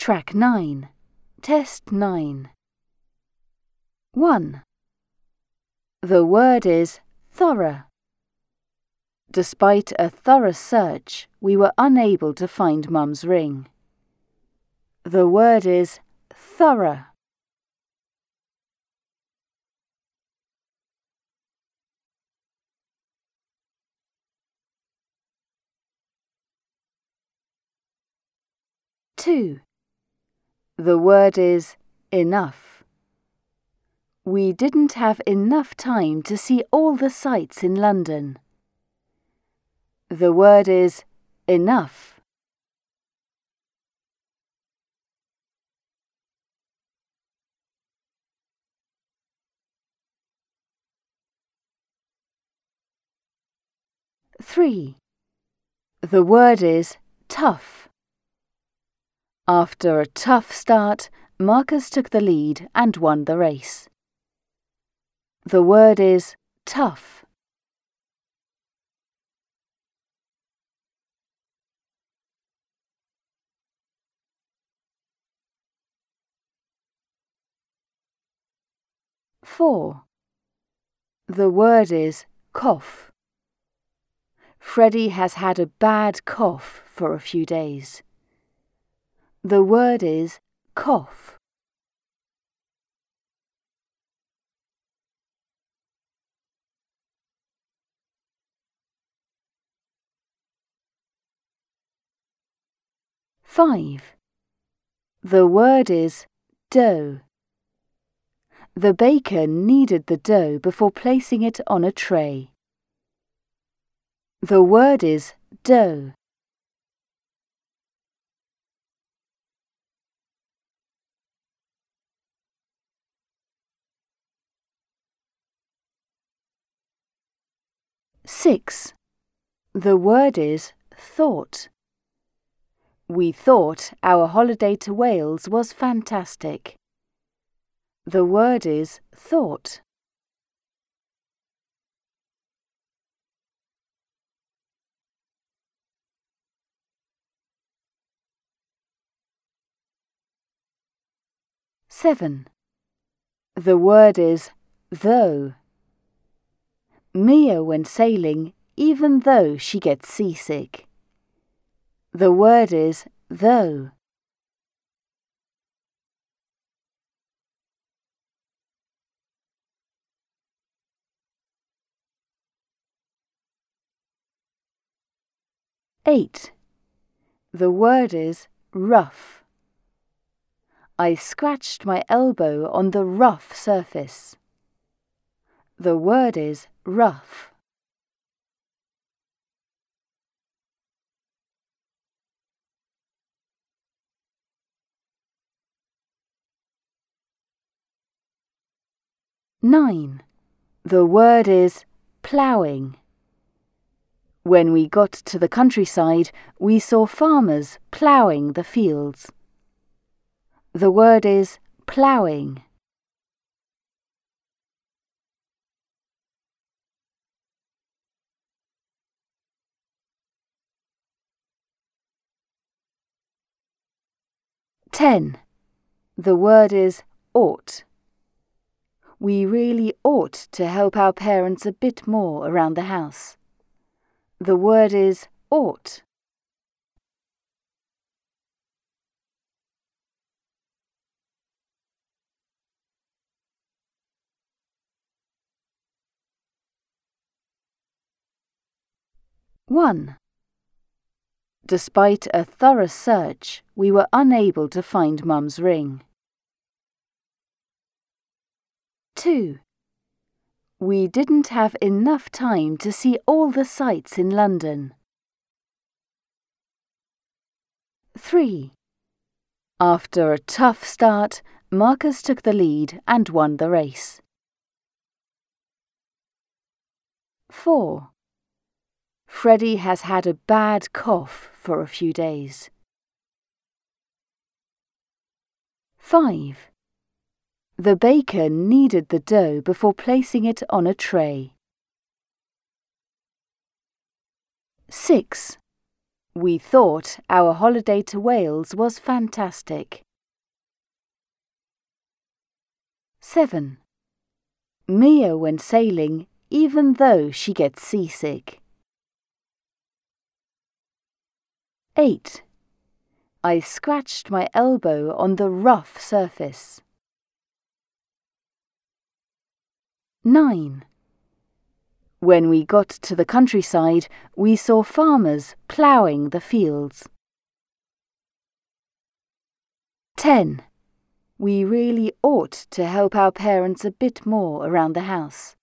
Track 9. Test 9. 1. The word is thorough. Despite a thorough search, we were unable to find Mum's ring. The word is thorough. 2. The word is enough. We didn't have enough time to see all the sights in London. The word is enough. 3. The word is tough. After a tough start, Marcus took the lead and won the race. The word is tough. 4. The word is cough. Freddie has had a bad cough for a few days. The word is cough. 5. The word is dough. The baker kneaded the dough before placing it on a tray. The word is dough. 6. The word is thought. We thought our holiday to Wales was fantastic. The word is thought. 7. The word is though. Mia went sailing even though she gets seasick. The word is though. 8. The word is rough. I scratched my elbow on the rough surface. The word is rough. 9. The word is ploughing. When we got to the countryside, we saw farmers ploughing the fields. The word is ploughing. 10. The word is ought. We really ought to help our parents a bit more around the house. The word is ought. 1. Despite a thorough search, we were unable to find Mum's ring. 2. We didn't have enough time to see all the sights in London. 3. After a tough start, Marcus took the lead and won the race. 4. Freddie has had a bad cough for a few days. 5. The baker kneaded the dough before placing it on a tray. 6. We thought our holiday to Wales was fantastic. 7. Mia went sailing even though she gets seasick. 8. I scratched my elbow on the rough surface. 9. When we got to the countryside, we saw farmers ploughing the fields. 10. We really ought to help our parents a bit more around the house.